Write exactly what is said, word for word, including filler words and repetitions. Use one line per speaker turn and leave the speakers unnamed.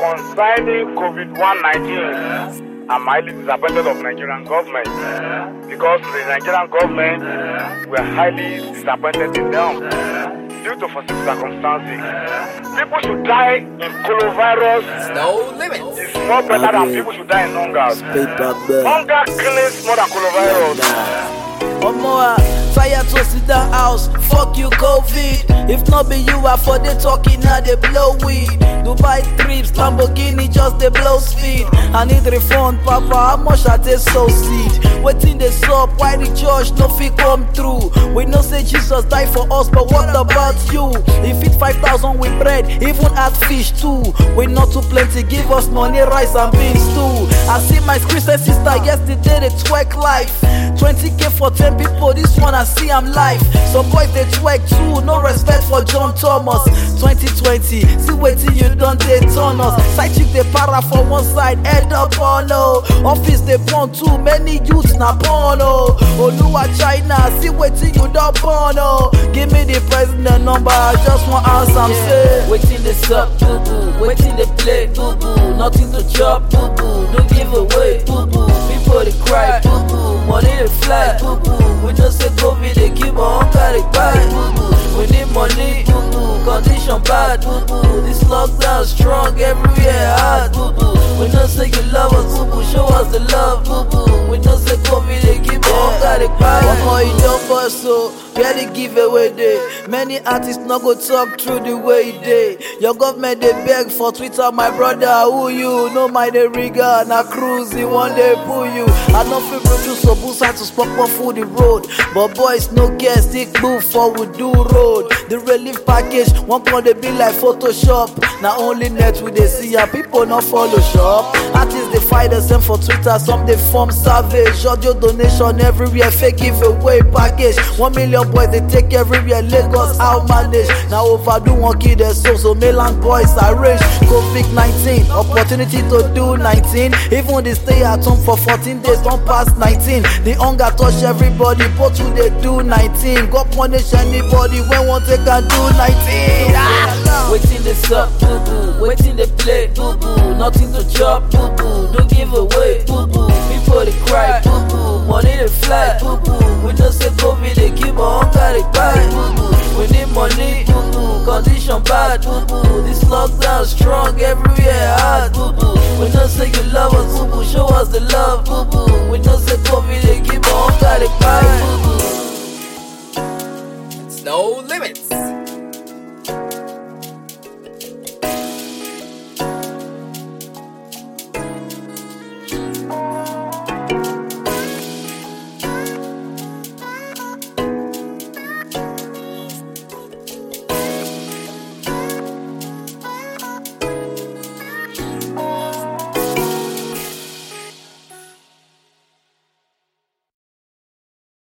Concerning COVID nineteen, I'm highly disappointed of Nigerian government because the Nigerian government were highly disappointed in them due to foreseen circumstances. People should die in coronavirus.
No limits.
It's more better than people should die in hunger. Hunger kills more than coronavirus.
One more, fire to sit down house. Fuck you, COVID. If not be you, I for the talking now they blow weed. Dubai trips, Lamborghini just they blow speed. I need refund, Papa. How much I take so seed? Waiting the sub, why the church no fit come through? We know say Jesus died for us, but what about you? If it five thousand with bread, even add fish too. We not too plenty, give us money, rice and beans too. I see my Christian sister yesterday they twerk life. twenty K for ten people, this one I see I'm live. Some boys they twerk too, no respect for John Thomas. twenty twenty, see waiting you done they turn us. Side chick they para for one side, head up on no. Office they born too many youths na porno. Oluwa China, see waiting you done porno. Give me the president number, I just want answer I'm say. Waiting they suck, boo boo. Waiting they play, boo boo. Nothing to chop, boo boo. Don't give away, boo boo. People they cry, boo boo. Money they fly, boo boo. We just say COVID, they keep on carry buy, boo boo. We need money, boo boo. Condition bad, boo boo. This lockdown strong, everywhere hard, boo boo. We just say you love us, boo boo. Show us the love, boo boo. We just say COVID, they keep on carry buy. One more you don't bust so. Where the giveaway day. Many artists not go talk through the way they. Your government they beg for Twitter, my brother. Who you? No mind the rigger, na cruise, one day pull you. I don't feel produce so boost had to spot up for the road. But boys no care, stick move forward do road. The relief package, one point they be like Photoshop. Now only net with they see ya people not follow shop. Artists they fight the same for Twitter, some they form savage. Audio donation everywhere, fake giveaway package. One million boys they take everywhere, Lagos out manage. Now overdo one kid their soul, so Mainland boys arrange. COVID nineteen, opportunity to do nineteen. Even they stay at home for fourteen days, don't pass nineteen. The hunger touch everybody, but who they do nineteen. God punish anybody when one take and do nineteen. Ah! Waiting they suck, boo boo. Waiting they play, boo boo. Nothing to chop, boo boo. Don't give away, boo boo. People they cry, boo boo. Money they fly, boo boo. We just say COVID, they keep on carry buy, boo boo. We need money, boo boo. Condition bad, boo boo. This lockdown strong, everywhere hard, boo boo. We just say you love us, boo boo. Show us the love, boo boo. We just say COVID, they keep on carry buy, boo boo.
No limits.